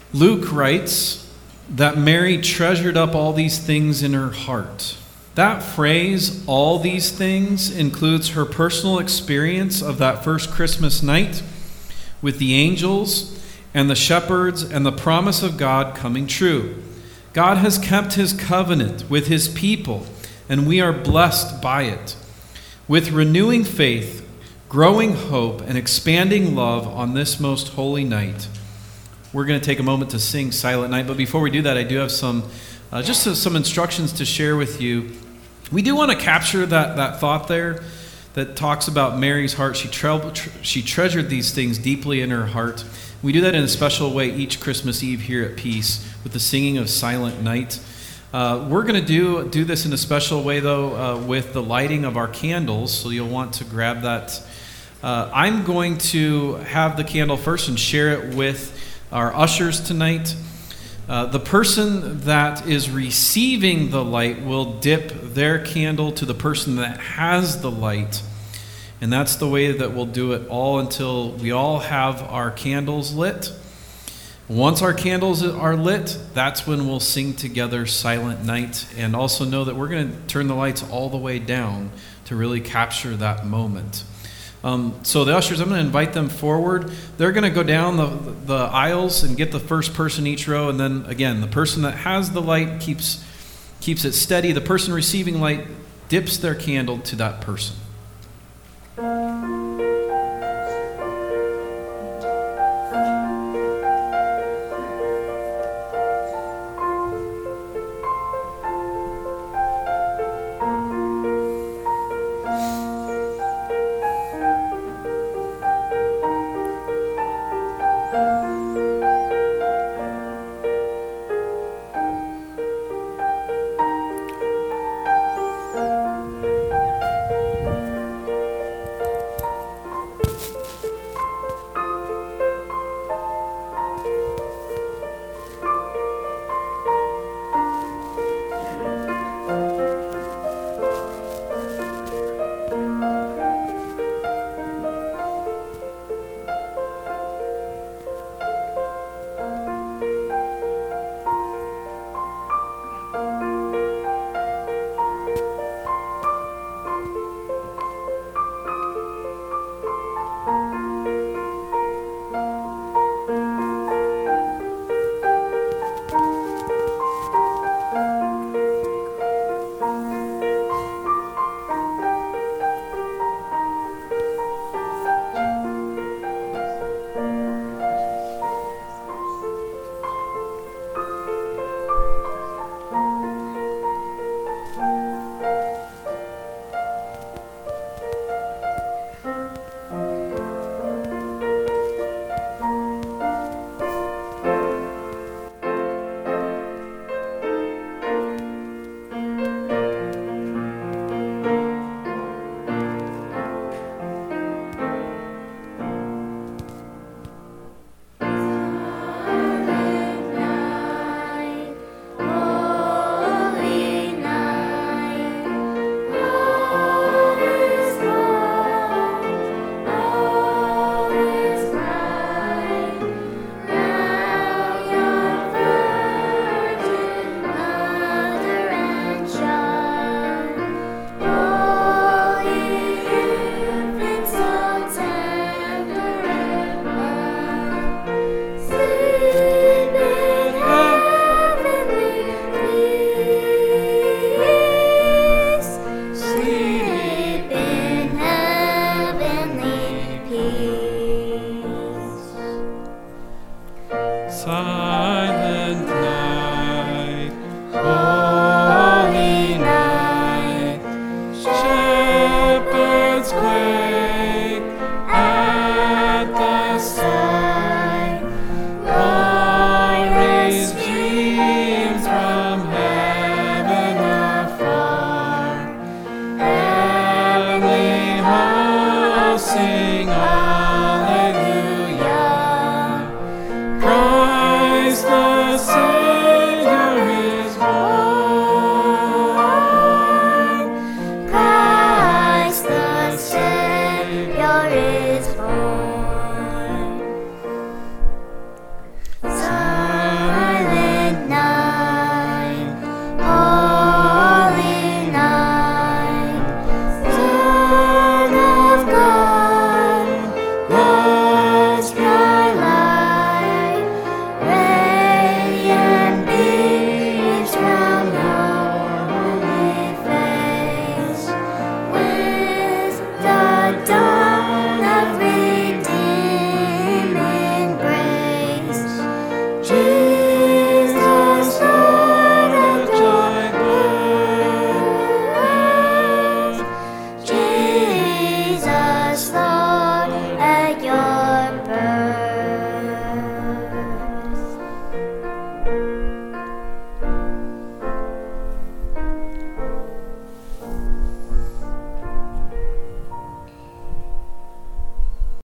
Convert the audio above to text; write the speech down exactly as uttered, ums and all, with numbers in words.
Luke writes that Mary treasured up all these things in her heart. That phrase, all these things, includes her personal experience of that first Christmas night with the angels and the shepherds and the promise of God coming true. God has kept his covenant with his people, and we are blessed by it. With renewing faith, growing hope, and expanding love on this most holy night, we're going to take a moment to sing Silent Night. But before we do that, I do have some uh, just some instructions to share with you. We do want to capture that, that thought there that talks about Mary's heart. She, tre- she treasured these things deeply in her heart. We do that in a special way each Christmas Eve here at Peace with the singing of Silent Night. Uh, we're going to do do this in a special way, though, uh, with the lighting of our candles, so you'll want to grab that. Uh, I'm going to have the candle first and share it with our ushers tonight. Uh, the person that is receiving the light will dip their candle to the person that has the light. And that's the way that we'll do it all until we all have our candles lit. Once our candles are lit, that's when we'll sing together Silent Night. And also know that we're going to turn the lights all the way down to really capture that moment. Um, so the ushers, I'm going to invite them forward. They're going to go down the, the aisles and get the first person each row. And then, again, the person that has the light keeps, keeps it steady. The person receiving light dips their candle to that person. Silent